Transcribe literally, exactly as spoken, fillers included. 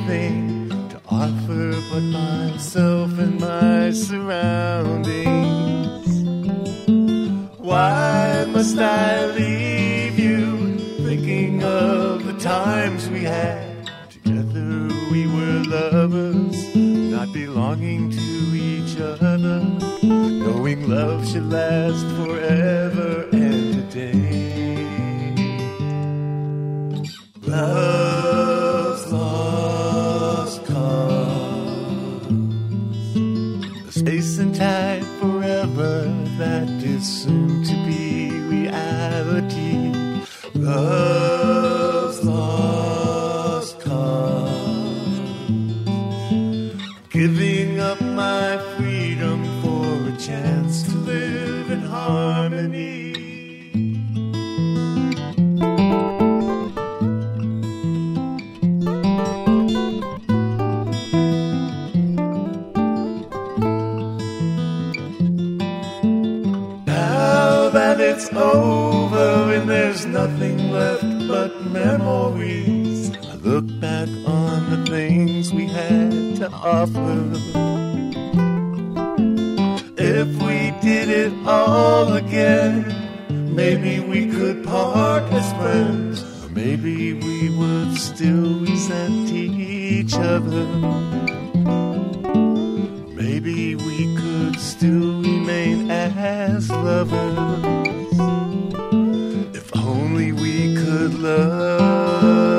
anything to offer but myself and my surroundings. Why must I leave you, thinking of the times we had? Together we were lovers, not belonging to each other, knowing love should last forever and a day. Love's lost cause, the space and time forever that is soon to be reality. Love's lost cause, giving up my freedom for a chance to live in harmony. It's over and there's nothing left but memories. I look back on the things we had to offer. If we did it all again, maybe we could part as friends, or maybe we would still resent each other. Maybe we could still remain as lovers. If only we could love.